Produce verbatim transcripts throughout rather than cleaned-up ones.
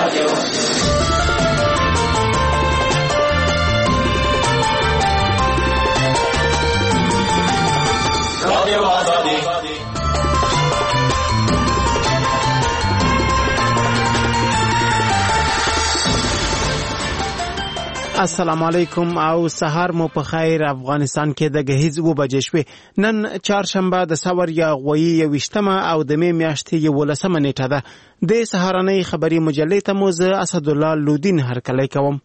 السلام علیکم او سهار مو په خیر. افغانستان کې د غهیز و بجې شوې. نن چهارشنبه د سور یا غوي یوشتمه او د می میاشتې یولسمه نیټه ده. د سهارنۍ خبري مجلې ته مو زه اسدالله لودین هرکلی کوم.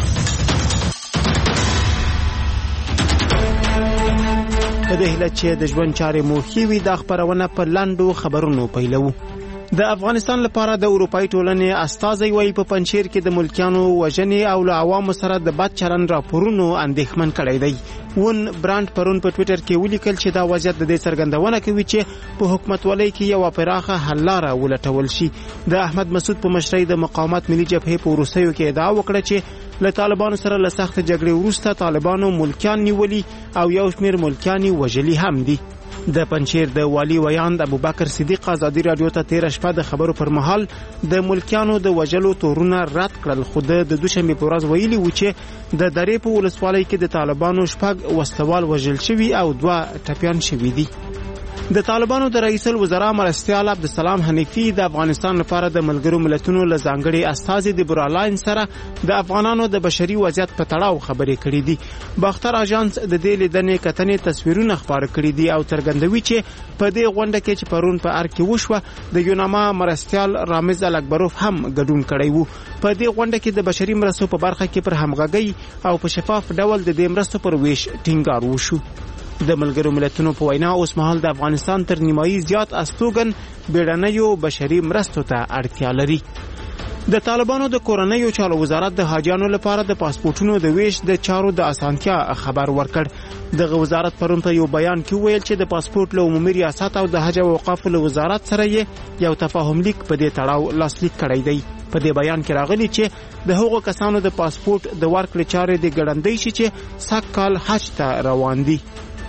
په دې هیله چې د ژوند چارې مو ښې وي دا خپرونه په لنډو خبرونو پیلوو. د افغانستان لپاره د اروپאי ټولنې استازي وایي په پنځیر کې د ملکیانو وژنې او له عوامو سره د بد چلند راپورونو اندېښمن کړی دی. ون برانډ پرون په ټوئیټر کې ولیکل چې دا وضعیت د دې څرګندونه کوي چې په حکومتولۍ کې یو پراخه حل لاره ولټول شي. د احمد مسعود په مشرۍ د مقاومت ملي جبهې په وروستیو کې ادعا وکړه چې له طالبانو سره له سخت جګړې وروسته طالبانو ملکیان نیولي او یو شمېر ملکیان وژلي هم دي. د پنځیر د والی ویاند ابوبکر صدیق ازادي رادیو ته تیر شپه د خبرو پر مهال د ملکیانو د وژلو تورونه رد کړل. خو د دوشنبه په ورځ ویلي و چې د درې په ولسوالۍ کې د طالبانو شپږ وسوال وژل شوي او دوه ټپيان شوي دي. د طالبانو د رئیس الوزرا مرستیال عبدالسلام حنیفی د افغانستان لپاره د ملګرو ملتونو له ځانګړي استازي د برالاین سره د افغانانو د بشري وضعیت په تړاو خبرې کړې دي. باختر اژانس د دې لیدنې کتنې تصویرونه خپاره کړي دي او څرګندوي چې په دې غونډه کې چې پرون په ار کې وشوه د یوناما مرستیال رامز الکبروف هم ګډون کړی وو. په دې غونډه کې د بشري مرستو په برخه کې پر همغږي او په شفاف ډول د دې مرستو پر ویش ټینګار وشو. د ملګرو ملتونو په وینا اوس مهال د افغانستان تر نیمایي زیات استوګن بیړنیو بشري مرستو ته اړتیا لري. د طالبانو د کورنیو چارو وزارت د حاجیانو لپاره د پاسپورتونو د ویش د چارو د اسانتیا خبر ورکړ. دغه وزارت پرون په یو بیان کې ویل چې د پاسپورت له عمومي ریاست او د حج او اوقافو له وزارت سره یو تفاهم لیک په دې تړاو لاسلیک کړی دی. په دې بیان کې راغلی چې د هغو کسانو د پاسپورت د ورکړې چارې د ګړندۍ شي چې سږ کال حج ته روان دي.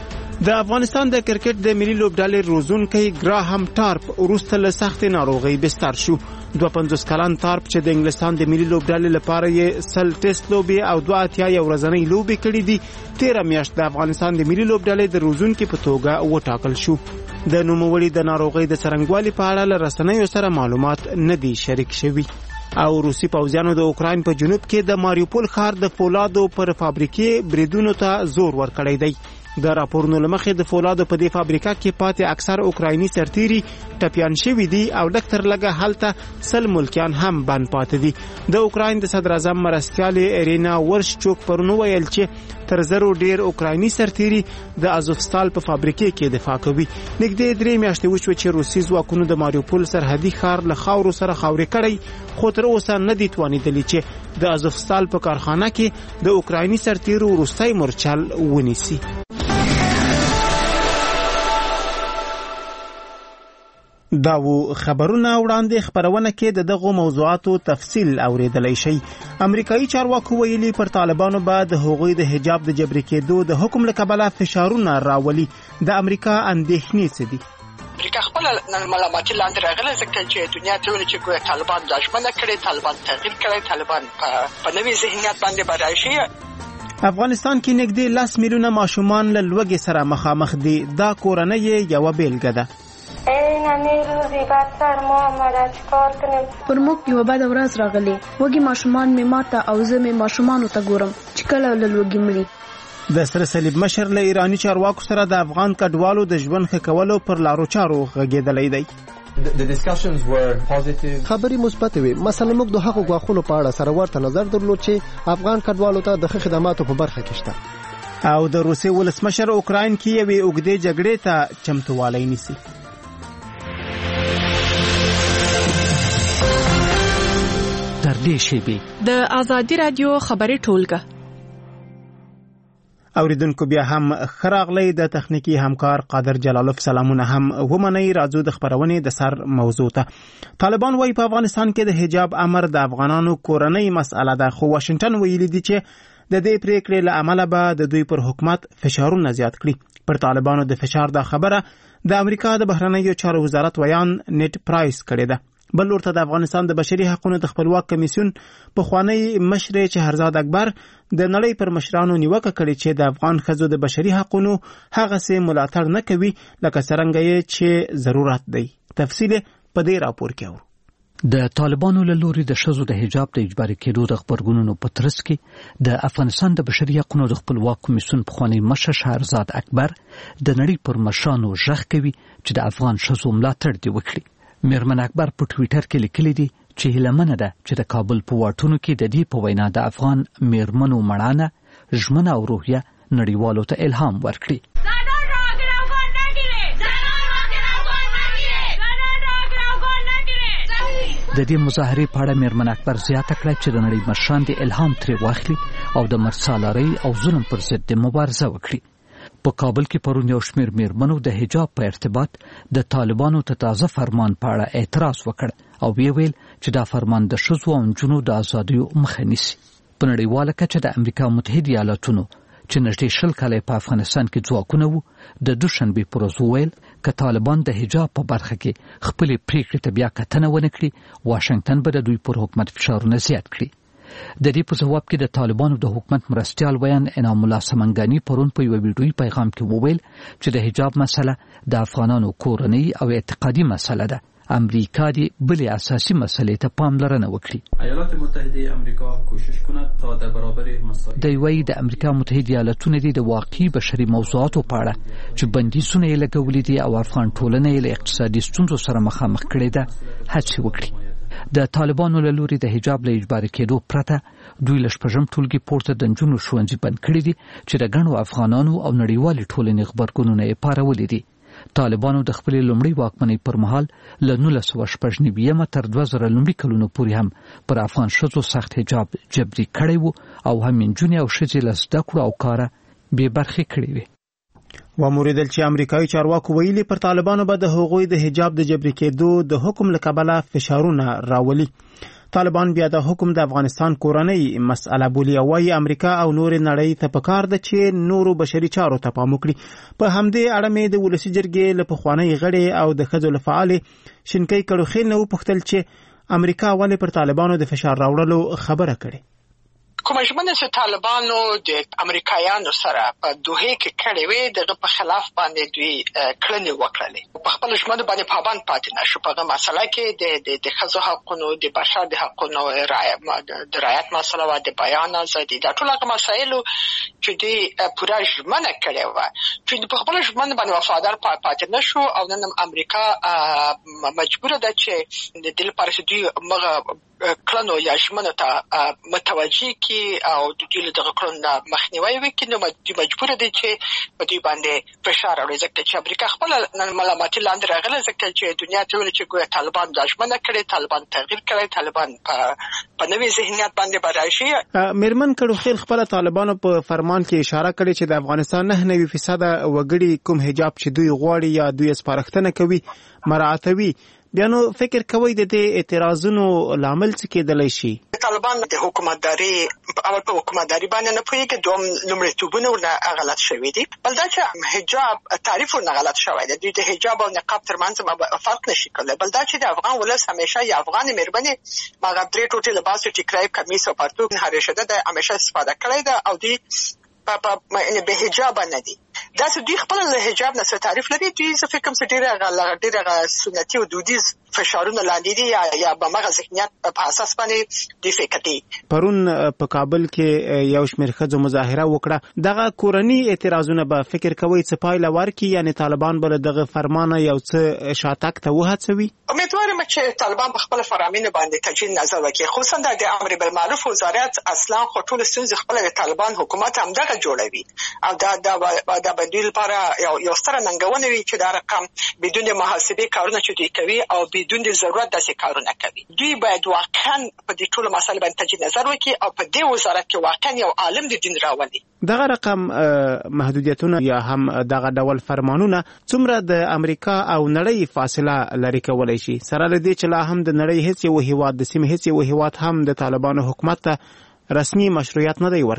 د افغانستان د کرکټ د ملي لوبډلې روزونکی ګراهم ټارپ وروسته له سختې ناروغۍ بستر شو. دوه پنځوس کلن ټارپ چې د انګلستان د ملي لوبډلې لپاره یې سل ټیسټ لوبې او دوه اتیا یو ورځنۍ لوبې کړې دي تیره میاشت د افغانستان د ملي لوبډلې د روزونکي په توګه وټاکل شو. د نوموړي د ناروغۍ د څرنګوالي په اړه له رسنیو سره معلومات نه دي شریک شوي. او روسي پوځیانو د اوکراین په جنوب کې د ماریوپول ښار د فولادو پر فابریکې بریدونو ته زور ورکړی دی. د راپورونو لمخې د فولادو په دې فابریکه کې پاتې اکثر اوکرایني سرتیري ټپیان شوي دي او ډاکټر لګه هلته سل ملکیان هم بند پاتې دي. د اوکراین د صدر اعظم مرستیال ایرینا ورشچوک پرون ویل چې تر زرو ډیر اوکرایني سرتیري د ازوفستال په فابریکې کې دفاع کوي. نږدې درې میاشتې وشوه چې روسي ځواکونو د ماریوپول سرحدي ښار له خاورو سره خاورې کړی خو تر اوسه نه دي توانېدلي چې د ازوفستال په کارخانه کې د اوکرایني سرتیرو وروستی مورچل ونیسي. دا و خبرونه وړاندې خبرونه کې د دغه موضوعاتو تفصیل اوریدلای شي. امریکایي چارواکو ویلي پر طالبانو به د هغوی د حجاب د جبري کېدو د حکم له کبله فشارونه راولي. د امریکا اندېښنې څه دي؟ امریکا خپل ملامتي لاندې راغله ځکه چې دنیا ته ونه چې ګویا طالبان د ژمنه کړي، طالبان تغییر کړي، طالبان په نوې ذهنیت باندې براشي. افغانستان کې نږدې لس میلیونه ماشومان له لوږې سره مخامخ دي. دا کورنۍ یوه بیلګه ده. پر موږ یو بد ورځ راغلی. وګي ماشومان می ماته او زه می ماشومانو ته ګورم چې کله له لوږې مړي. د سره صلیب مشر له ایرانی چارواکو سره د افغان کډوالو د ژوند ښه کولو پر لارو چارو غږېدلی دی. خبرې مثبت وي. مثلا موږ د هغو غواخونو په اړه سره ورته نظر درلود چې افغان کډوالو ته د ښه خدماتو په برخه کې شته. او د روسیې ولسمشر اوکراین کې یوې اوږدې جګړې ته چمتووالی نیسي. تر دې شیبې د ازادي رادیو خبري ټولګه اوریدونکو بیا هم خراغلی. د تخنیکی همکار قادر جلالوف سلامونه هم ومنئ. راځو د خبرونې د سر موضوع ته. طالبان وايي په افغانستان کې د حجاب امر د افغانانو کورنۍ مسأله ده، خو واشنگټن ویلي دي چې د دې پریکړې له امله به د دوی پر حکومت فشارونه زیات کړي. پر طالبانو د فشار دا خبره د امریکا د بهرنیو چارو وزارت ویان نیټ پرایس کړې ده. بل ورته د افغانستان د بشري حقوقو د خپلواک کمیسیون پخوانی مشر چهرزاد اکبر د نړۍ پر مشرانو نیوکه کړې چې د افغان ښځو د بشري حقوقو هغه څه ملاتړ نه کوي لکه څرنګه یې چې ضرورت دی. تفصیل په دې راپور کې اورو. د طالبانو له لوري د ښځو د حجاب د اجباري کېدو د خبرګونونو په ترڅ کې د افغانستان د بشري حقوقو د خپلواک کمیسیون پخوانی مشر شهرزاد اکبر د نړۍ پر مشرانو غږ کوي چې د افغان ښځو ملاتړ دې وکړي. میرمن اکبر په ټویټر کې لیکلي دي چې هیلهمنه ده چې د کابل په واټونو کې د دې په وینا د افغان میرمنو مړانه، ژمنه او روحیه نړیوالو ته الهام ورکړي. د دې مظاهرې په اړه میرمن اکبر زیاته کړه چې د نړۍ مشران د الهام ترې واخلي او د مرسالارۍ او ظلم پر ضد د مبارزه وکړي. په کابل کې پرون یو شمېر میرمنو د حجاب په ارتباط د طالبانو ته تازه فرمان په اړه اعتراض وکړ او ویې ویل چې دا فرمان د ښځو او نجونو د ازادیو مخه نیسي. په نړیواله کچه د امریکا متحده ایالاتونو چې نږدې شل کاله په افغانستان کې ځواکونه وو د دوشنبې پر ورځ وویل که طالبان د حجاب په برخه کې خپلې پریکړې ته بیا کتنه ونه کړي، واشنګټن به د دوی پر حکومت فشارونه زیات کړي. د دې په جواب کې د طالبانو د حکومت مرستیال ویان انعام الله سمنګانی پرون په یو ویډیویي پیغام کې وویل چې د حجاب مسله د افغانانو کورنۍ او اعتقادي مسله ده. امریکا دې بلې اساسي مسلې ته پاملرنه وکړي. ایالات متحده امریکا کوشش کند تا در برابر مسائل د وی د امریکا متحده ایالاتونو د واقعي بشري موضوعاتو په اړه چې بندیزونه یې لګولي دي او افغان ټولنه یې له اقتصادي ستونزو سره مخامخ کړې ده هڅې وکړي. د طالبانو له لوري د حجاب له اجباري کېدو پرته دوی له شپږم ټولګي پورته د نجونو ښوونځي بند کړي دي چې د ګڼو افغانانو او نړیوالې ټولنې غبرګونونه یې پارولي دي. طالبانو د خپلې لومړۍ واکمنۍ پر مهال له نولس سوه شپږ نوي تر دوه زره لومړي کلونو پورې هم پر افغان ښځو سخت حجاب جبري کړی وو او هم نجونې او ښځې له زده کړو او کاره بې برخې کړې وې. وموریدل چې امریکایي چارواکو ویلي پر طالبانو به د هغوی د حجاب د جبري کېدو د حکم له کبله فشارونه راولي. طالبان بیا د حکم د افغانستان کورنۍ مسأله بولي او وايي امریکا او نور نړۍ ته پکار ده چې نورو بشري چارو ته پام وکړي. په همدې اړه مې د ولسي جرګې له پخوانۍ غړې او د ښځو له فعالې شینکۍ کړوخېل نه وپوښتل چې امریکا ولې پر طالبانو د فشار راوړلو خبره کړې. کومه ژمنه چې طالبانو د امریکایانو سره په دوحه کې کړې وې دغه په خلاف باندې دوی کړنې وکړلې. په خپل ژمنه باندې پابند پاتې نشو. په هغه مسله کې د د د ښځو حقوقو، د بشر د حقوقو رعایت د رعایت مسله او د بیان ازادي دا ټول هغه مسایل چې دوی پوره ژمنه کړې وه چې په خپل ژمنه باندې وفادار پاتې نشو او نن امریکا مجبور ده چې د دې لپاره چې دوی مغه کلنو یا ژمنو ته متوجه کی او د دې دغه کلونو مخنیوي وکړي. نو دوی مجبور دي چې په دوی باندې فشار راوړي ځکه چې امریکا خپل ملامتي لاندې راغله ځکه چې دنیا ته ویل چې ګویا طالبان دا ژمنه کړې، طالبان تغییر کړی، طالبان په نوې ذهنیت باندې براشي. میرمن کړوخېل خپل طالبانو په فرمان کې اشاره کړې چې د افغانستان نه نوي فیصد وګړي کوم حجاب چې دوی غواړي یا دوی سپارښتنه کوي مراعاتوي. بیا نو فکر کوي د دې اعتراضونو لامل څه کېدلی شي؟ طالبان د حکومتداري اول په حکومتداري باندې نه پوهېږي، دوم لومړیتوبونه ورنه غلط شوي دي. بل دا چې حجاب تعریف ورنه غلط شوی دی. دوی د حجاب او نقاب ترمنځ فرق نشي کولی. بل دا چې د افغان ولس همیشه یا افغان مېرمنې هغه درې ټوټې لباس ټیکری کمیس او پرتوګ هریشده د همیشه استفاده کړی ده او دوی په یعنې به حجاب نه دي. دا چې دوی خپل له حجاب نه څه تعریف لري. دوی زه فکر کوم چې ډېره ډېره سنتي او دودیز فشارونه لاندې دي یا یا به همغه ذهنیت په اساس باندې دوی فکر کوي. پرون په کابل کې یو شمېر ښځو مظاهره وکړه. دغه کورني اعتراضونه به فکر کوئ څه پایله ورکړي، یعنې طالبان به له دغه فرمانه یو څه شاتګ ته وهڅوي؟ امیدوار یم چې طالبان په خپله فرامینو باندې تجدید نظر وکړي، خصوصا د امر بالمعروف وزارت اصلا خو ټولې ستونزې خپله د طالبان حکومت همدغه جوړوي او دا دا د بدیل لپاره یو یو ستره ننګونه وي چې دا رقم بدون محاسبه کارونه چې دوی کوي او بدون د ضرورت داسې کارونه کوي. دوی باید واقعا په دې ټولو مسایلو باندې تجدید نظر وکړي او په دې وزارت کې واقعا یو عالم د دین راولي. دغه رقم محدودیتونه یا هم دغه ډول فرمانونه څومره د امریکا او نړۍ فاصله لري کولای شي، سره له دې چې لا هم د نړۍ هیڅ یو هیواد د سیمې هیڅ یو هیواد هم د طالبانو حکومت ته رسمي مشروعیت نه دی ورکړی؟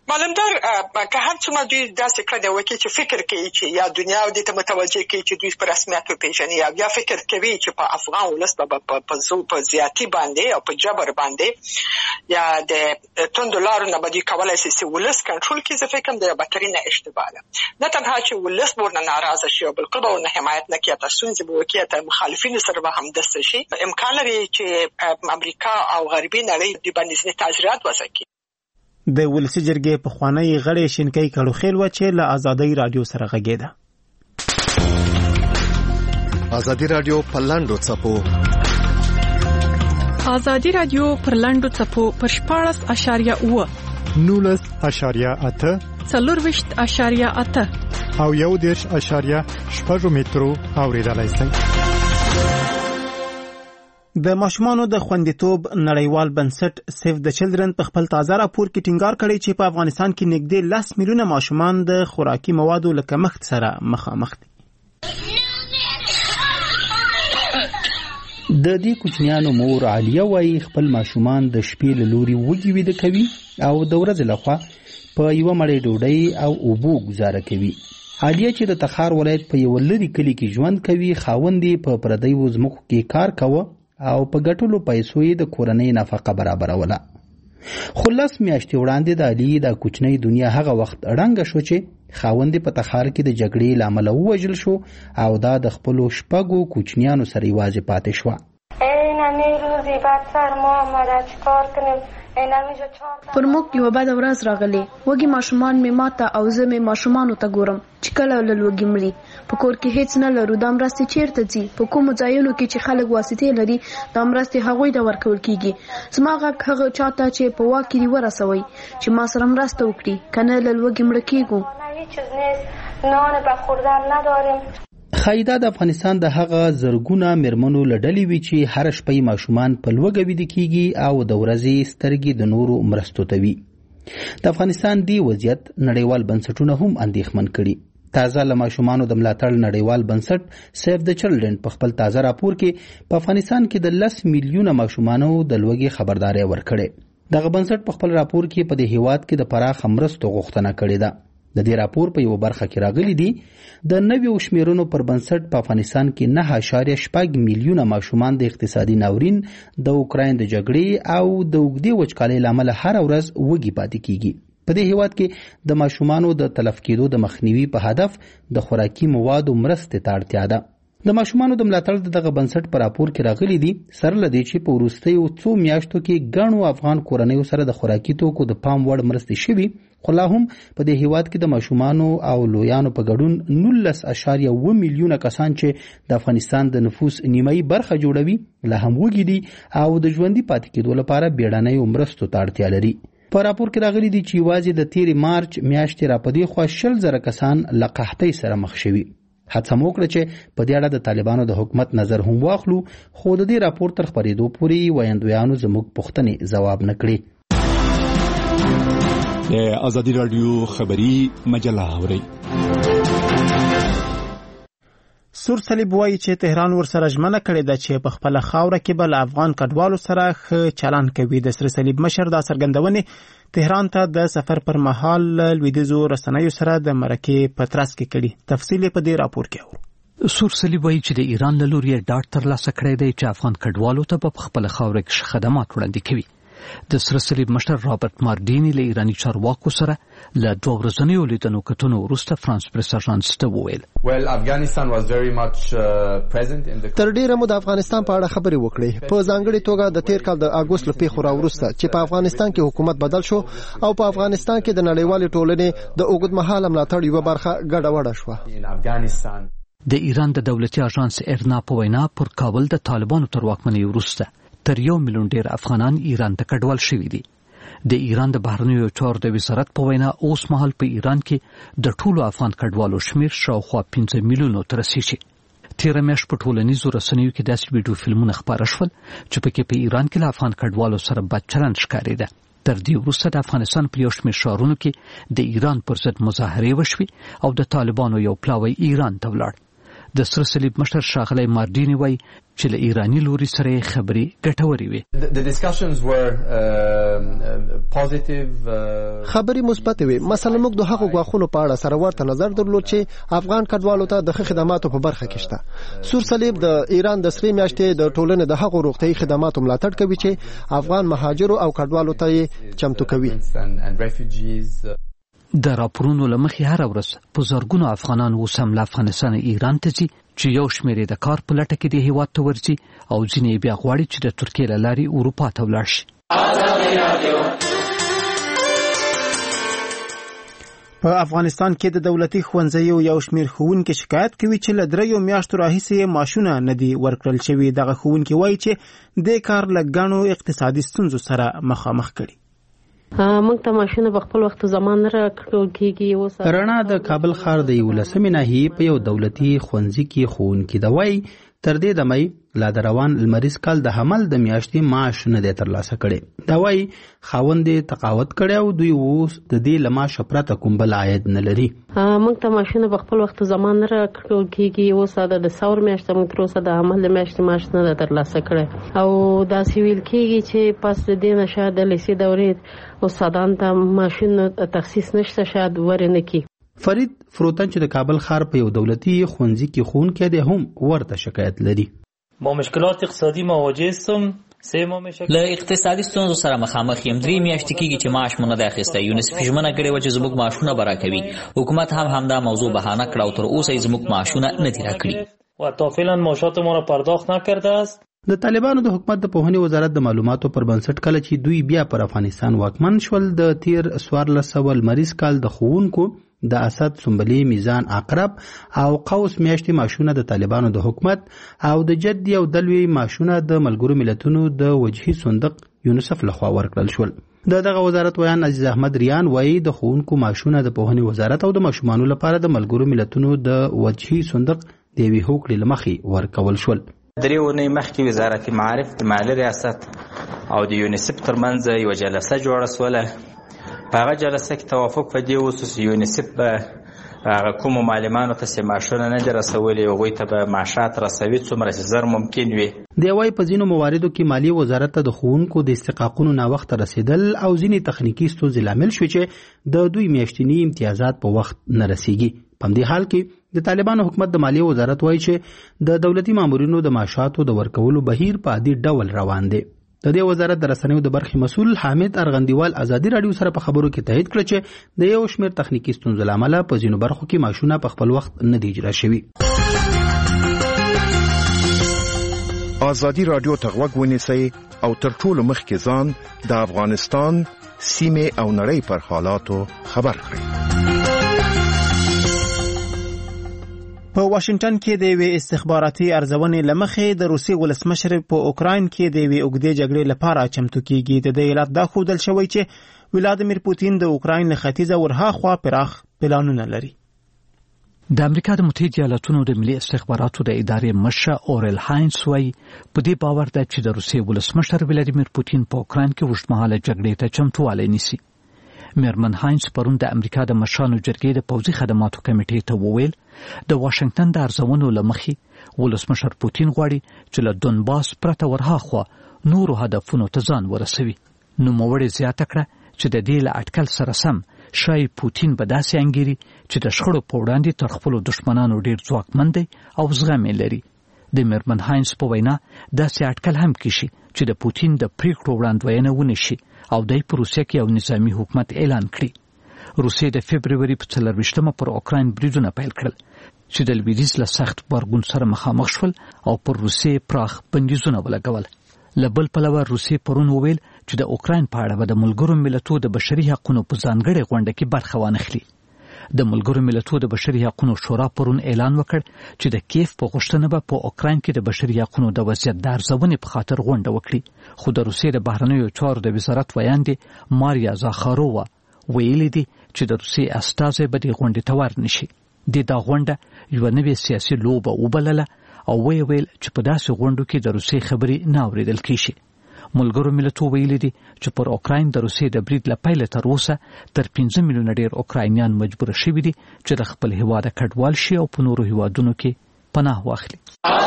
معلمدار که هر څومره دوی داسې کړنې وکړي چې فکر کوي چې یا دنیا دې ته متوجه کوي چې دوی په رسمیت وپېژني یا بیا فکر کوي چې په افغان ولس به په زور په زیاتي باندې او په جبر باندې یا د توندو لارو نه به دوی کولی شي چې ولس کنټرول کړي. زه فکر کوم د بدترینه اشتباه ده. نه تنها چې ولس به ورنه ناراضه شي او بالکل به ورنه حمایت نه کړي، حتی ستونزې به وکړي، حتی مخالفینو سره به همدسته شي. امکان لري چې امریکا او غربي نړۍ دوی باندې ځینې تاثیرات وضع کړي. د ولسي جرګې پخوانی غړی شینکۍ کړوخیل و چې له ازادۍ رادیو سره غږېده. ازادي رادیو په لاندو څپو ازادي رادیو پر لاندو څپو پر شپاړس اشاریه اوه نولس اشاریه اته څلورویشت اشاریه اته او یو دېرش اشاریه شپږ مترو اوریدلای شئ. د ماشومانو د خوندیتوب نړیوال بنسټ سیف د چلډرن په خپل تازه راپور کې ټینګار کړی چې په افغانستان کې نږدې لس میلیونه ماشومان د خوراکي موادو له کمښت سره مخامخ دي. د دې کوچنیانو مور عالیه وايي خپل ماشومان د شپې له لوري وږي ویده کوي او د ورځې لخوا په یوه مړۍ ډوډۍ او اوبو ګزاره کوي. عالیه چې د تخار ولایت په یو لري کلی کې ژوند کوي، خاوند یې په پردیو ځمکو کې کار کوه او په ګټلو پیسو یې د کورنۍ نفقه برابروله. خو لس میاشتې وړاندې د علي د کوچنۍ دنیا هغه وخت ړنګه شو چې خاوند یې په تخار کې د جګړې له امله ووژل شو او دا د خپلو شپږو کوچنیانو سره یوازې پاتې شوه. پر موږ یو بد ورځ راغلی، وږي ماشومان مې ماته او زه مې ماشومانو ته ګورم چې کله له لوږې مري. په کور کې هیڅ نه لرو. دا مرستې چیرته ځي؟ په کومو ځایونو کې چې خلک واسطې لري دا مرستې هغوی ته ورکول کیږي. زما غږ هغه چاته چې په واک کې ورسوي چې ما سره مرسته وکړي، کنه له لوږې مړه کیږو. خایدا د افغانستان د هغه زرګونه میرمنو لډلې وی چې هر شپه ماشومان په لوږه ویده کیږي او د ورځې سترګې د نورو مرستو ته وي. د افغانستان دی وضعیت نړیوال بنسټونه هم اندېښمن کړي. تازه له ماشومانو د ملاتړ نړیوال بنسټ سیف د چلډرن په خپل تازه راپور کې په افغانستان کې د لس میلیونه ماشومانو د لوږې خبرداري ورکړې. دغه بنسټ په خپل راپور کې په دې هیواد کې د پراخ مرستو غوښتنه کړې ده. د دې راپور په یو برخه کې راغلي دي د نویو شمیرونو پر بنسټ په افغانستان کې نه اشاریه شپږ میلیونه ماشومان د اقتصادي ناورین، د اوکراین د جګړې او د اوږدې وچکالۍ له امله هره ورځ وږي پاتې کیږي. په دې هیواد کې د ماشومانو د تلف کېدو د مخنیوي په هدف د خوراکي موادو مرستې ته اړتیا ده. د ماشومانو د ملاتړ دغه بنسټ په راپور کې راغلي دي سره له دې چې په وروستیو څو میاشتو کې ګڼو افغان کورنیو سره د خوراکي توکو د پام وړ مرستې شوي، خو لا هم په دې هیواد کې د ماشومانو او لویانو په ګډون نولس اشاریه اوه میلیونه کسان چې د افغانستان د نفوس نیمایي برخه جوړوي لا هم وږي دي او د ژوندي پاتې کېدو لپاره بیړنیو مرستو ته اړتیا لري. په راپور کې راغلي دي چې یوازې د تیرې مارچ میاشتې راپدې خوا شل زره کسان له قحطۍ سره مخ شوي. هڅه مو وکړه چې په دې اړه د طالبانو د حکومت نظر هم واخلو، خو د دې راپور تر خپرېدو پورې ویاندویانو زموږ پوښتنې ځواب نه کړې. د ازادي رادیو خبری مجله اوري. سور صلیب وایي چې تهران ورسره ژمنه کړې ده چې په خپله خاوره کې به له افغان کډوالو سره ښه چلند کوي. د سور صلیب مشر دا څرګندونې تهران ته د سفر پر مهال لویدیځو رسنیو سره د مرکې په ترڅ کې کړي. تفصیل په دې راپور کې اورو. سور صلیب وایي چې د ایران له لوري ډاډ ترلاسه کړی دی چې افغان کډوالو ته په خپله خاوره کې خدمات وړاندې کوي. د سره صلیب مشر رابرټ ماردینی له ایرانی چارواکو سره له دوه ورځنیو لیدنو کتنو وروسته فرانس پریس اژانس ته وویل تر ډیره مو د افغانستان په اړه خبرې وکړې، په ځانګړې توګه د تیر کال د اګوست له پیښو راوروسته چې په افغانستان کې حکومت بدل شو او په افغانستان کې د نړیوالې ټولنې د اوږدمهاله ملاتړ یوه برخه ګډوډه شوه. د ایران د دولتي اژانس ارنا په وینا پر کابل د طالبانو تر واکمنۍ وروسته تر یو میلیون ډیر افغانان ایران ته کډوال شوي دي. د ایران د بهرنیو چارو د وزارت په وینا اوس مهال په ایران کې د ټولو افغان کډوالو شمیر شاوخوا پنځه میلیونو ته رسیږي. تیره میاشت په ټولنیزو رسنیو کې داسې ویډیو فلمونه خپاره شول چې پکې په ایران کې له افغان کډوالو سره بد چلند ښکارېده. تر دې وروسته د افغانستان په یو شمېر ښارونو کې د ایران پر ضد مظاهرې وشوې او د طالبانو یو پلاوی ایران ته ولاړ. د سره صلیب مشر ښاغلی ماردینی وایي چې له ایراني لوري سره یې خبرې ګټورې وې. خبرې مثبتې وې. مثلا موږ د هغو ګواښونو په اړه سره ورته نظر درلود چې افغان کډوالو ته د ښه خدماتو په برخه کې شته. سور صلیب د ایران د سرې میاشتې د ټولنې د هغو روغتیايي خدماتو ملاتړ کوي چې افغان مهاجرو او کډوالو ته یې چمتو کوي. د راپورونو له مخې هره ورځ په زرګونو افغانان اوس هم له افغانستان ایران ته ځي چې یو شمېر یې د کار په لټه کې د هېواد ته ورځي او ځینې یې بیا غواړي چې د ترکیې له لارې اروپا ته ولاړ شي. په افغانستان کې د دولتي ښوونځیو یو شمېر ښوونکي شکایت کوي چې له دریو میاشتو راهیسې ماشونه نه دي ورکړل شوي. دغه ښوونکي وایي چې دې کار له ګڼو اقتصادي ستونزو سره مخامخ کړي. موږ ته ماشونه په خپل وخت زمان نه راکړل کېږي. رڼا د کابل ښار د یولسمې ناحیې په یو دولتي ښوونځي کې ښوونکي د وایي تر دې دمه لا د روان لمریز کال د حمل د میاشتې معاش نه دی ترلاسه کړی. دا وایي خاوند یې تقاوت کړی او دوی اوس د دې له معاشه پرته کوم بل عاید نه لري. موږ ته ماشونه په خپل وخت زمان نه راکړل کېږي. اوس د ثور میاشته موږ تر اوسه د حمل د میاشتې معاش نه دی ترلاسه کړی او داسې ویل کېږي چې پس د دې نه شاید د لیسې دورې استادان ته ماشین تخصیص نشته شاید ورنه کی. فرید فروتن چې د کابل ښار په یو دولتي ښوونځي کې ښوونکی دی هم ورته شکایت لري. با مشکلات اقتصادی مواجه هستم. له اقتصادي ستونزو سره مخامخ یم. درې میاشتې کېږي چې معاش مونږ نه دی اخیستی. یونیسف ژمنه کړې وه چې زموږ معاشونه به راکوي. حکومت هم همدا موضوع بهانه کړه او تر اوسه یې زموږ معاشونه نه دي راکړي و تا فعلا معاشاتمان را پرداخت نکرده است. د طالبانو د حکومت د پوهنې وزارت د معلوماتو پر بنسټ کله چې دوی بیا پر افغانستان واکمن شول د تیر څوارلس سوه لمریز کال د ښوونکو د اسد سنبلې میزان عقرب او قوس میاشتې معاشونه د طالبانو د حکومت او د جدي او دلوي معاشونه د ملګرو ملتونو د وجهي صندوق یونیسف لخوا ورکړل شول. د دغه وزارت ویان عزیز احمد ریان وایي د ښوونکو معاشونه د پوهنې وزارت او د ماشومانو لپاره د ملګرو ملتونو د وجهي صندوق د یوې هوکړې له مخې ورکول شول. درې اونۍ مخکې وزارت معارف د مالي ریاست او د یونیسف ترمنځ یوه جلسه جوړه سوله. په هغه جلسه کې توافق په دې وسو چې یونیسف به هغه کومو معلمانو ته چې معاشونه نه دي رسولي هغوی ته به معاشات رسوي څومره چې زر ممکن وي. دی وایي په ځینو مواردو کې مالي وزارت ته د ښوونکو د استحقاقونو ناوخته رسېدل او ځینې تخنیکي ستونزې لامل شوې چې د دوی میاشتني امتیازات په وخت نه رسیږي. په همدې حال کې د طالبانو حکومت د مالیې وزارت وایي چې د دولتي مامورینو د معاشاتو د ورکولو بهیر په عادي ډول روان دی. د دې وزارت د رسنیو د برخې مسؤل حامد ارغندیوال ازادي رادیو سره په خبرو کې تایید کړ چې د یو شمېر تخنیکي ستونزو له امله په ځینو برخو کې معاشونه په خپل وخت نه دي اجرا شوي. ازادي رادیو ته غوږ ونیسئ او تر ټولو مخکې ځان د افغانستان سیمې او نړۍ پر حالاتو خبر کړئ. په واشنگټن کې د یوې استخباراتي ارزونې لمخې د روسي ولسمشر په اوکراین کې د یوې اوږدې جګړې لپاره چمتو کیږي. د دې علت دا ښودل شوی چې ولادیمیر پوتین د اوکراین له ختیځه ورهاخوا پراخ پلانونه لري. د امریکا د متحده ایالاتونو د ملي استخباراتو د ادارې مشر اورل هاینس وایي په دې باور ده چې د روسي ولسمشر ولادیمیر پوتین په اوکراین کې اوږدمهاله جګړې ته چمتووالی نیسي. میرمن هاینس پرون د امریکا د مشرانو جرګې د پوځي خدماتو کمیټې ته وویل د واشنگټن د ارزونو له مخې ولسمشر پوتین غواړي چې له دونباس پرته ورهاخوا نورو هدفونو ته ځان ورسوي. نوموړې زیاته کړه چې د دې له اټکل سره سم شاید پوتین به داسې انګیري چې د شخړو په وړاندې تر خپلو دښمنانو ډېر ځواکمن دی او زغم یې لري. د میرمن هاینس په وینا داسې اټکل هم کیږي چې د پوتین د پریکړو وړاندوینه ونه شي او دای په روسیه کې یو نظامی حکومت اعلان کړي. روسیه د فبروري په څلرویشتمه پر اوکراین بریدونه پیل کړل چې د لویدیځ له سخت غبرګون سره مخامخ شول او پر روسیه پراخ بندیزونه ولګول. له بل پلوه روسیه پرون وویل چې د اوکراین په اړه به د ملګرو ملتونو د بشري حقوقو په ځانګړې غونډه کې برخه وانخلي. د ملګرو ملتونو د بشري حقوقو شورا پرون اعلان وکړ چې د کیف په غوښتنه به په اوکراین کې د بشري حقوقو د وضعیت د ارزونې په خاطر غونډه وکړي. خو د روسیې د بهرنیو چارو د وزارت ویاندې ماریا زاخارووا ویلي دي چې د روسیې استازی به د غونډې ته ورنشي. د دا غونډه یوه نوې سیاسي لوبه وبلله او ویې ویل چې په داسې غونډو کې د روسیې خبرې نه اورېدل کېږي. ملګرو ملتونو ویلي دي چې پر اوکراین د روسیې د برید له پیله تر اوسه تر پنځه میلیونه ډېر اوکراینیان مجبور شوي دي چې د خپل هیواده کډوال شي او په نورو هیوادونو کې پناه واخلي.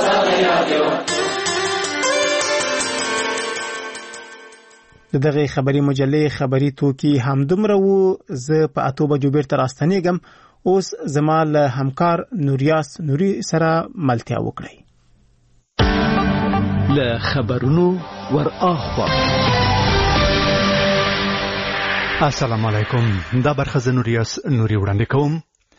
د دغه خبري مجلې خبري توکي همدومره وو. زه په اتو بجو بیرته راستنېږم. اوس زما له همکار نوریاس نوري سره ملتیا وکړئ. له خبرونو ور اخوا. السلام علیکم. دا برخه ز نوریاس نوري وړاندې کوم.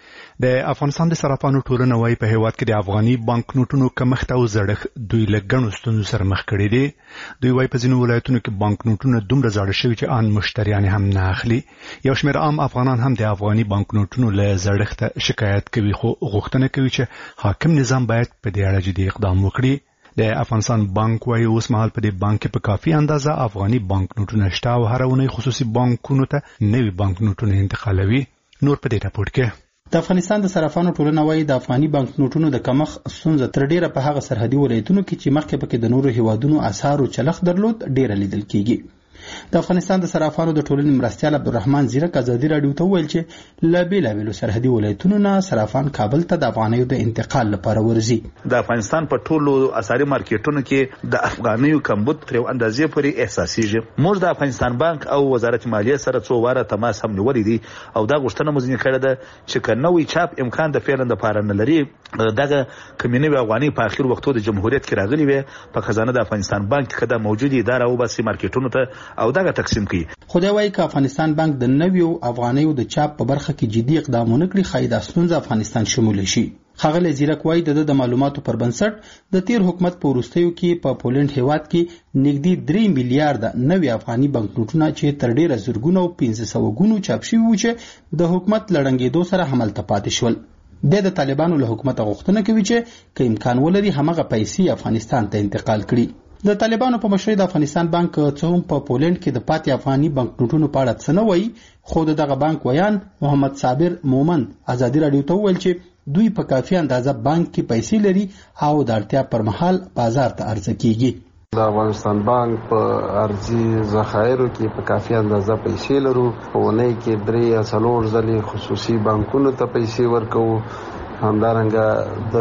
د افغانستان د صرافانو ټولنه وايي په هیواد کې د افغاني بانک نوټونو کمښت او زړښت دوی له ګڼو ستونزو سره مخ کړي دي. دوی وايي په ځینو ولایتونو کې بانک نوټونه دومره زاړه شوي چې ان مشتریان هم نه اخلي. یو شمېر عام افغانان هم د افغاني بانک نوټونو له زړښت شکایت کوي، خو غوښتنه کوي چې حاکم نظام باید په دې اړه جدي اقدام وکړي. د افغانستان بانک وايي اوس مهال په دې بانک کې په کافي اندازه افغاني بانک نوټونه شته او هر اونۍ خصوصي بانکونو ته نوي بانک نوټونه انتقالوي. نور په دې راپورټ کې د افغانستان د صرافانو ټولنه وايي د افغاني بانک نوټونو د کمښت ستونزه تر ډیره په هغه سرحدي ولایتونو کې چې مخکې پکې د نورو هیوادونو اسعارو چلښت درلود ډیره لیدل کیږي. د افغانستان د صرافانو د ټولنې مرستیال عبدالرحمن زیرک ازادي راډیو ته وویل چې له بېلابېلو سرحدي ولایتونو نه صرافان کابل ته د افغانیو د انتقال لپاره ورځي. د افغانستان په ټولو اسعاري مارکیټونو کې د افغانیو کمبود تر یو اندازې پورې احساسېږي. موږ د افغانستان بانک او وزارت مالیې سره څو واره تماس هم نیولی دی او دا غوښتنه مو ځینې کړې ده چې که نوی چاپ امکان د فعلا دپاره نه لري دغه کمې نوې افغانۍ په اخر وختو د جمهوریت کې راغلي وې په خزانه د افغانستان بانک کې دا موجودې دا راوباسي مارکیټونو ته او دغه تقسیم کړي. خدای وايي که افغانستان بانک د نویو افغانیو د چاپ په برخه کې جدي اقدامونه کړي ښایي دا ستونزه افغانستان شمول شي. ښاغلی زیرک وايي د د معلوماتو پر بنسټ د تیر حکومت په وروستیو کې په پولنډ هیواد کې نږدې درې میلیارډه نوي افغاني بانکنوټونه چې تر ډیره زرګونه او پنځه سوه ګونو چاپ شوي وو چې د حکومت له ړنګېدو سره همالته پاتې شول. بیا د طالبانو له حکومته غوښتنه کوي چې که امکان ولري همغه پیسې افغانستان ته انتقال کړي. د طالبانو په مشرۍ د افغانستان بانک څه هم په پولنډ کې د پاتې افغاني بانکنوټونو په اړه څه نه وایي، خو د دغه بانک ویان محمد صابر مومن ازادي راډیو ته وویل چې دوی په کافي اندازه بانک کې پیسې لري او د اړتیا پر مهال بازار ته عرضه کیږي. د افغانستان بانک په ارزي ذخایرو کې په کافي اندازه پیسې لرو. په اونۍ کې درې یا څلور ځلې خصوصي بانکونو ته پیسې ورکوو. همدارنګه د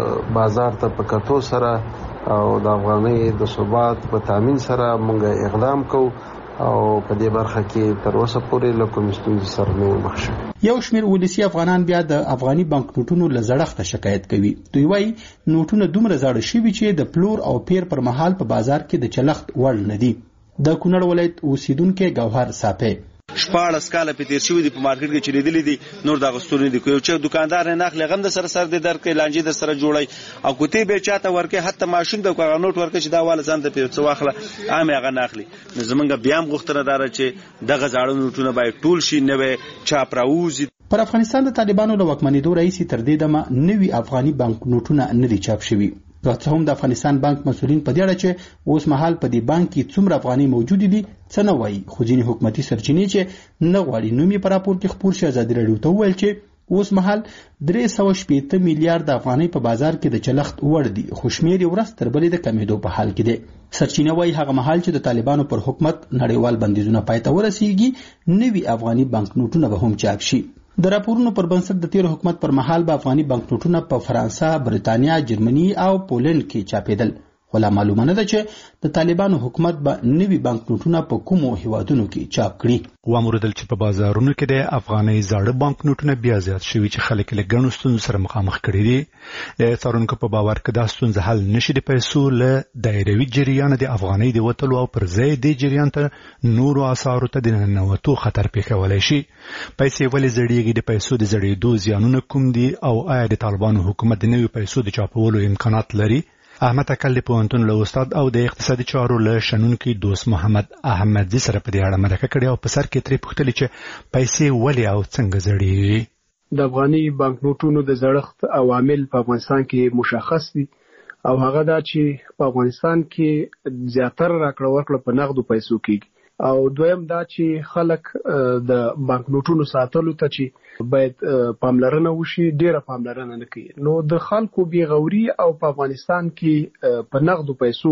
بازار ته په کتو سره او د افغانۍ د ثبات په تامین سره موږ اقدام کوو او په دې برخه کې تر اوسه پورې له کومې ستونزې سره نه مخ شوي. یو شمېر ولسي افغانان بیا د افغاني بانکنوټونو له زړښته شکایت کوي. دوی وایي نوټونه دومره زاړه شوي چې د پلور او پیر پر مهال په بازار کې د چلښت وړ نه دي. د کونړ ولایت اوسیدونکی ګوهر صافی شپاړس کاله په تیر شوي دي په مارکیټ کې چې لیدلي دي نور د اغوستلو نه دي. یو چې دکاندار نه اخلي غم د سره سر د درکې لانجې در سره جوړي او کوتي به چاته ورکې حتی ماشین د کوغه نوټ ورکې چې دا واله ځان د پیرڅ واخله عام هغه نه اخلي. نو زمونږ بیا هم غوښتنه دار چې دغه زاړه نوټونه باید ټول شي نوې چاپ راوځي. پر افغانستان د طالبانو له واکمنېدو راهیسې تر دې دمه نوي افغاني بانکنوټونه نه دي چاپ شوي. که هم د افغانستان بانک مسؤلین په دې اړه چې اوس مهال په دې بانک کې څومره افغاني موجود دي څه نه وایي، خو ځینې حکومتي سرچینې چې نه غواړي نوم یې په راپور کې خپور شي ازادي راډیو ته وویل چې اوس مهال درې سوه شپېته میلیارډ افغانۍ په بازار کې د چلښت وړ دي، خو شمېر یې ورځ تر بلې د کمېدو په حال کې دی. سرچینه وایي هغه مهال چې د طالبانو پر حکومت نړیوال بندیزونه پای ته ورسیږي نوي افغاني بانکنوټونه به هم چاپ شي. د راپورونو پر بنسټ د تیر حکومت پر مهال به افغاني بانکنوټونه په فرانسه، بریتانیا، جرمني او پولند کې چاپېدل. خو لا معلومه نه ده چې د طالبانو حکومت به نوي بانکنوټونه په کومو هیوادونو کې چاپ کړي. واموردل چې په بازارونو کې د افغاني زاړه بانکنوټونه بیا زیات شوي چې خلک له ګڼو ستونزو سره مخامخ کړي دي. د څارونکو په باور کې دا ستونزه حل نشي د پیسو له دایروي جریان د افغانۍ د وتلو او پر ځای د جریان ته نورو اسعارو ته د ننوتو خطر پیښولی شي. پیسې ولې زړیږي، د پیسو د زړېدو زیانونه کوم دي او آیا د طالبانو حکومت د نوي پیسو د چاپولو امکانات لري؟ احمد اکل د پوهنتون له استاد او د اقتصادي چارو له شنونکي دوست محمد احمدزي سره په دې اړه مرکه کړې او په سر کې ترې پوښتلې چې پیسې ولې او څنګه زړېږي. د افغاني بانکنوټونو د زړښت عوامل په افغانستان کې مشخص دي او هغه دا چې په افغانستان کې زیاتره راکړه ورکړه په نغدو پیسو کېږي او دویم دا چې خلک د بانکنوټونو ساتلو ته چې باید پاملرنه وشي ډیره پاملرنه نه کوي. نو د خلکو بې غوري او په افغانستان کې په نغدو پیسو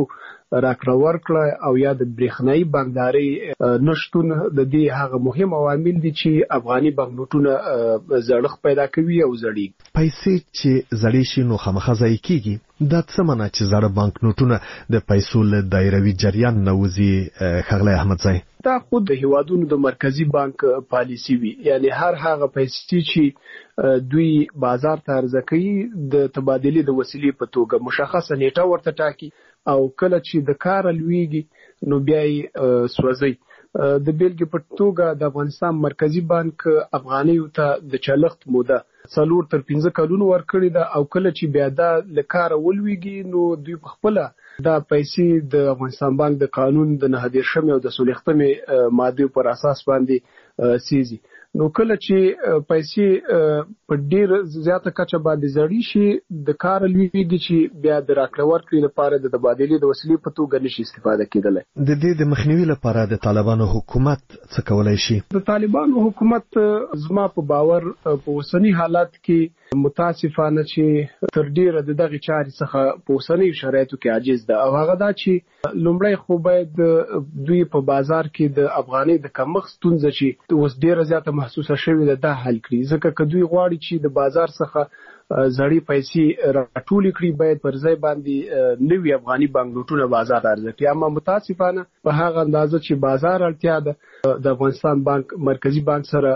راکړه ورکړه او یا د برېښنايي بانکداري نشټون د دې هغه مهم عوامل دي چې افغاني بانکنوټونه زړښت پیدا کوي او زړی پیسې چې زړې شي نو خامخا ځای کیږي دا څه معنی چې زړه بانکنوټونه د پیسو له دایروي جریان نه وځي ښاغلی احمدزی دا خود د هیوادونو د مرکزی بانک پالیسی وي یعنی هر هغه پیسې چې دوی بازار ته عرضه کوي د تبادلې د وسیلې په توګه مشخصه نیټه ورته ټاکي او کله چې د کار لویږي نو بیا یې سوځي د بیلګې په توګه د افغانستان مرکزی بانک افغانیو ته د چلښت موده څلور تر پنځه کلونو ورکړي ده او کله چې بیا دا له کاره ولویږي نو دوی په خپله دا پیسې د افغانستان بانک د قانون د نهه دېرشمې او د څلوېښتمې مادې پر اساس باندې سیزي نو کله چې پیسې په ډیر زیاته کچه باندې زړې شي د کار لویږي چې بیا د راکړه ورکړې لپاره د تبادلې د وسیلې په توګه نشي استفاده کېدلی د دې د مخنیوي لپاره د طالبانو حکومت څه کولی شي د طالبانو حکومت زما په باور په اوسني حالت کې متاسفانه چې تر ډیره د دغه چارې څخه په اوسنیو شرایطو کې عاجز ده او هغه دا چې لومړی خو باید دوی په بازار کې د افغاني د کمښت ستونزه چې اوس ډیره زیاته محسوسه شوې ده دا حل کړي ځکه که دوی غواړي چې د بازار څخه زړې پیسې راټولې کړي باید پر ځای باندې نوي افغاني بانکنوټونه بازار عرضه کړي اما متاسفانه په هغه اندازه چې بازار اړتیا ده د افغانستان بانک مرکزی بانک سره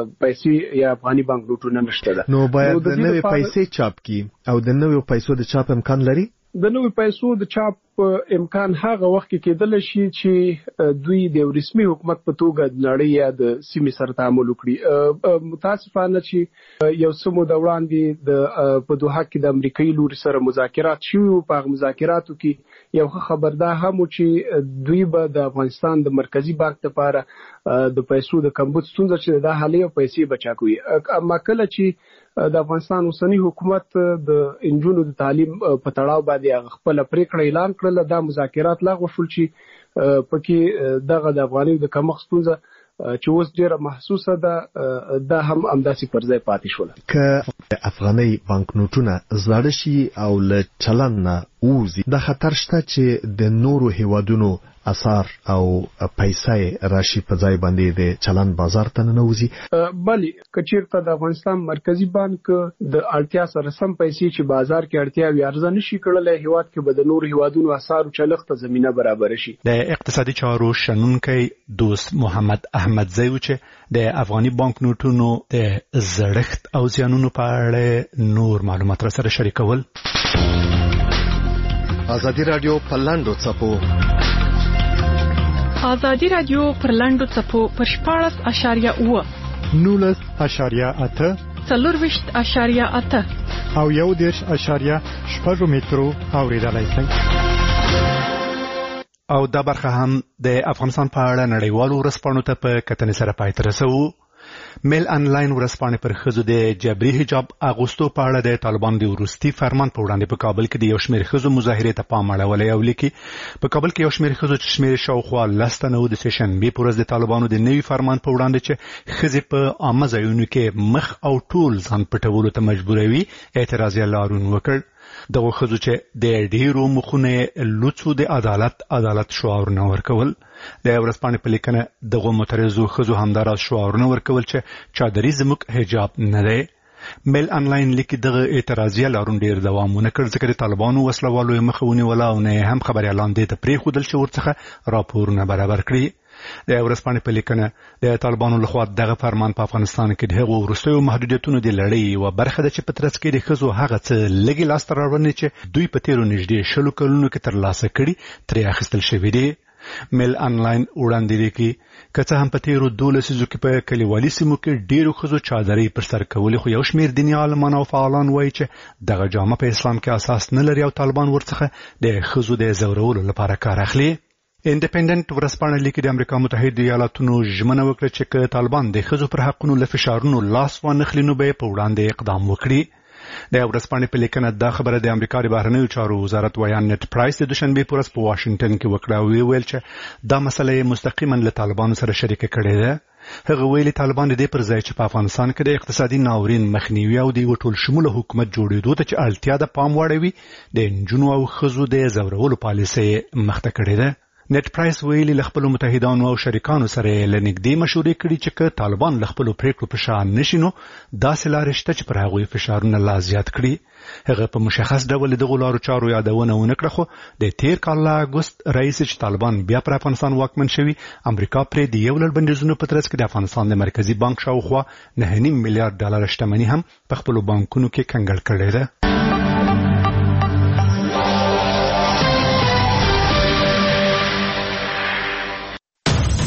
پیسې یا افغاني بانکنوټونه نشته ده نو باید د نوې پیسې چاپ کړي او د نوې پیسو د چاپ امکان لري د نوې پیسو د چاپ امکان هغه وخت کې کېدل شي چې دوی د رسمي حکومت په توګه د نړۍ یا د سیمې سره تعامل وکړي متاسفانه چې یو څه موده وړاندې د په دوحه کې د امریکایي لوري سره مذاکرات شوي وو په هغه مذاکراتو کې یو ښه خبر دا هم و چې دوی به د افغانستان د مرکزي بانک لپاره د پیسو د کمبود ستونزه چې دا حالي او پیسې بچا کوي اما کله چې د افغانستان اوسنی حکومت د انجونو د تعلیم په تړاو باندې خپل پریکړه اعلان کړل دا مذاکرات لغوه شول چې پکې دغه د افغاني د کمښت ستونزه چې اوس ډیره محسوسه ده دا هم همداسې پر ځای پاتې شول که افغاني بانکنوټونه زړه شي او له چلن نه ووځي د خطر شته چې د نورو هیوادونو اثار او پیسې راشي په ځای باندې د چلن بازار ته ننوځي بلی کچیرته د افغانستان مرکزی بانک د اړتیا سره سم پیسې چې بازار کې اړتیا وي ارزه نشي کړلی هیواد کې به د نورو هیوادونو اثارو چلښت ته زمینه برابر شي د اقتصادي چارو شنونکی دوست محمد احمدزی و چې د افغاني بانکنوټونو د زړښت او زیانونو په اړه نور معلومات را سره شریکول ازادي رادیو په لاندو څپو ازادي رادیو پر لاندو څپو پر شپاړس اشاریه اوه نولس اشاریه اته څلورویشت اشاریه اته او یو دېرش اشاریه شپږ مترو اوریدلای شئ او دا برخه هم د افغانستان په اړه نړیوالو ورځپاڼو ته په کتنې سره پای ته رسوو میل انلاین ورځپاڼې پر ښځو د جبري حجاب اغوستو په اړه د طالبانو د وروستي فرمان په وړاندې په کابل کې د یو شمېر ښځو مظاهرې ته پام اړولی او لیکي په کابل کې یو شمېر ښځو چې شمېر شاوخوا لس تنه و د سهشنبې په ورځ د طالبانو د نوي فرمان په وړاندې چې ښځې په عامه ځایونو کې مخ او ټول ځان پټولو ته مجبوروي اعتراضي لاریون وکړ دغه ښځو چې د ډېرو مخونه لوڅو د عدالت عدالت شعارونه ورکول د ورځپاڼې په لیکنه دغه معترضو ښځو همداراز شعارونه ورکول چې چادري زموږ حجاب نه دی میل انلاین لیکي دغه اعتراضي لاریون ډېر دوام ونه کړ ځکه د طالبانو وسلوالو یې مخه ونیوله او نه هم خبریالان دې ته پرېښودل چې ورڅخه راپورونه برابر کړي د ورځپاڼې په لیکنه د طالبانو لخوا دغه فرمان په افغانستان کې د هغو وروستیو محدودیتونو د لړۍ یوه برخه ده چې په ترڅ کې د ښځو هغه څه لږې لاسته راوړنې چې دوی په تېرو نږدې شلو کلونو کې ترلاسه کړي ترې اخیستل شوي دي میل انلاین وړاندې لیکي که څه هم په تېرو دولسو لسیزو کې په کلیوالي سیمو کې ډېرو ښځو چادرۍ پر سر کولې خو یو شمېر دیني عالمان او فعالان وایي چې دغه جامه په اسلام کې اساس نه لري او طالبان ورڅخه د ښځو د ځورولو لپاره کار اخلي انډیپندنت ورځپاڼه لیکي د امریکا متحده ایالاتونو ژمنه وکړه چې که طالبان د ښځو پر حقونو له فشارونو لاس وانخلي نو به یې په وړاندې اقدام وکړي د ورځپاڼې په لیکنه دا خبره د امریکا د بهرنیو چارو وزارت ویان نت پرایس د دوشنبې په ورځ په واشنګټن کې وکړه او ویل چې دا مسله یې مستقیما له طالبانو سره شریکه کړې ده هغه ویلي طالبان د دې پر ځای چې په افغانستان کې د اقتصادي ناورین مخنیوي او د یو ټول شموله حکومت جوړېدو ته چې اړتیا ده پام واړوي د نجونو او ښځو د ځورولو پالیسۍ مخته کړې ده. نت پرایس ویلي له خپلو متحدانو او شریکانو سره یې له نږدې مشورې کړي چې که طالبان له خپلو پریکړو په شا نشي نو داسې لارې شته چې پر هغوی فشارونه لا زیات کړي. هغه په مشخص ډول دغو لارو چارو یادونه ونه کړه، خو د تیر کال له اګوست راهیسې چې طالبان بیا پر افغانستان واکمن شوي، امریکا پرې د یو لړ بندیزونو په ترڅ کې د افغانستان د مرکزي بانک شاوخوا نهه نیم میلیارډ ډالر شتمني هم په خپلو بانکونو کې کنګل کړې ده.